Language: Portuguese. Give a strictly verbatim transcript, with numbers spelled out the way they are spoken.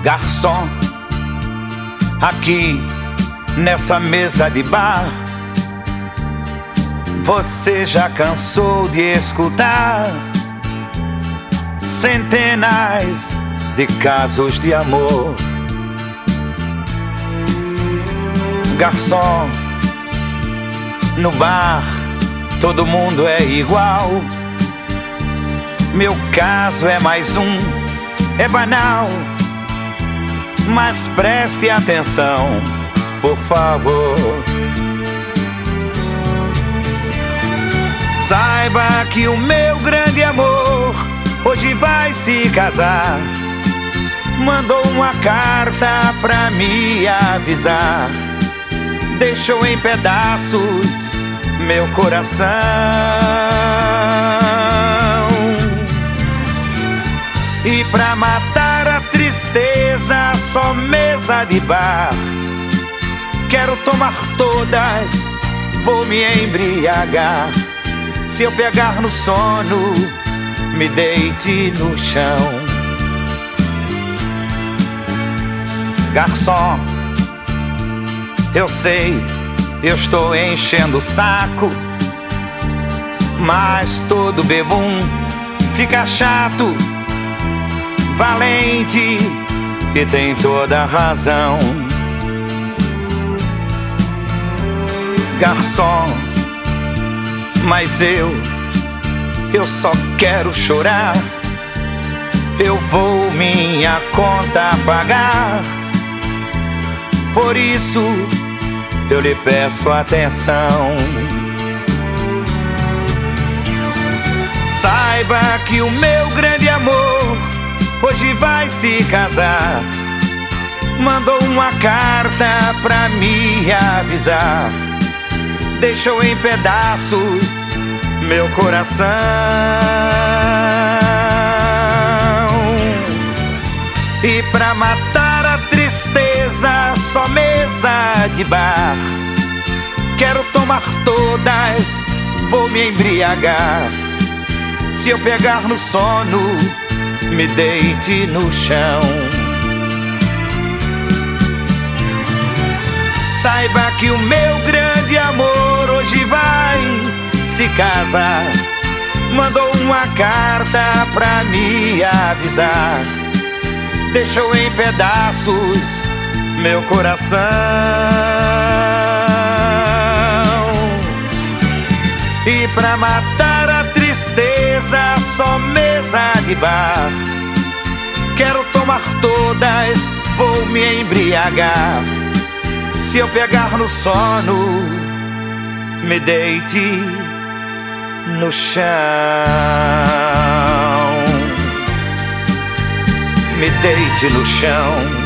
Garçom, aqui nessa mesa de bar, você já cansou de escutar centenas de casos de amor. Garçom, no bar todo mundo é igual. Meu caso é mais um, é banal, mas preste atenção, por favor. Saiba que o meu grande amor hoje vai se casar. Mandou uma carta pra me avisar. Deixou em pedaços meu coração. E pra matar a tristeza, só mesa de bar. Quero tomar todas, vou me embriagar. Se eu pegar no sono, me deite no chão. Garçom, eu sei, eu estou enchendo o saco, mas todo bebum fica chato. Valente, que tem toda a razão. Garçom, mas eu, eu só quero chorar. Eu vou minha conta pagar. Por isso eu lhe peço atenção. Saiba que o meu grande amor hoje vai se casar. Mandou uma carta pra me avisar. Deixou em pedaços meu coração. E pra matar a tristeza, só mesa de bar. Quero tomar todas, vou me embriagar. Se eu pegar no sono, me deite no chão. Saiba que o meu grande amor hoje vai se casar. Mandou uma carta pra me avisar. Deixou em pedaços meu coração. E pra matar a tristeza, só mesa de bar. Quero tomar todas, vou me embriagar. Se eu pegar no sono, me deite no chão. Me deite no chão.